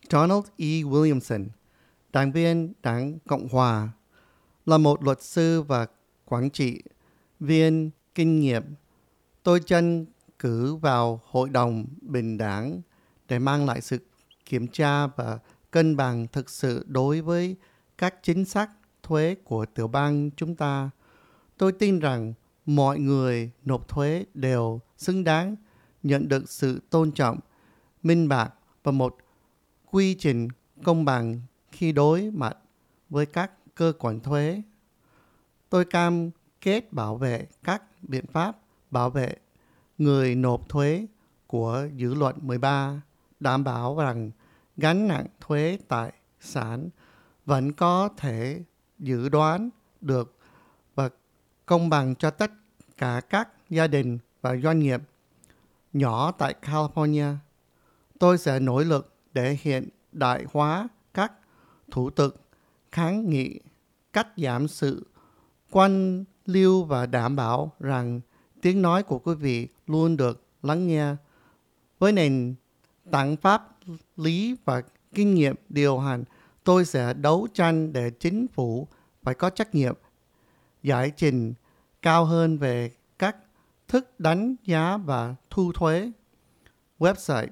Donald E. Williamson, đảng viên Đảng Cộng Hòa, là một luật sư và quản trị viên kinh nghiệm. Tôi tranh cử vào Hội đồng Bình đẳng để mang lại sự kiểm tra và cân bằng thực sự đối với các chính sách thuế của tiểu bang chúng ta. Tôi tin rằng mọi người nộp thuế đều xứng đáng nhận được sự tôn trọng, minh bạch và một quy trình công bằng khi đối mặt với các cơ quan thuế. Tôi cam kết bảo vệ các biện pháp bảo vệ người nộp thuế của dự luật 13, đảm bảo rằng gánh nặng thuế tài sản vẫn có thể dự đoán được và công bằng cho tất cả các gia đình và doanh nghiệp nhỏ tại California. Tôi sẽ nỗ lực để hiện đại hóa các thủ tục kháng nghị, cắt giảm sự quan liêu và đảm bảo rằng tiếng nói của quý vị luôn được lắng nghe. Với nền tảng pháp lý và kinh nghiệm điều hành, tôi sẽ đấu tranh để chính phủ phải có trách nhiệm giải trình cao hơn về các thức đánh giá và thu thuế. Website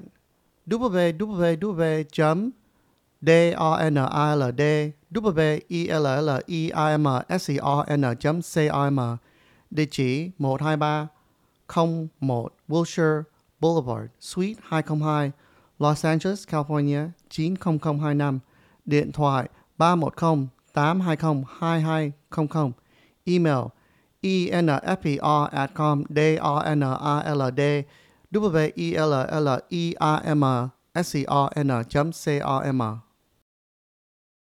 www.donaldwelleimscon.com. Địa chỉ 12301 Wilshire Boulevard, Suite 202, Los Angeles, California 90025. Điện thoại 310-820-2200. Email enfper@com donaldwelleimscon.com.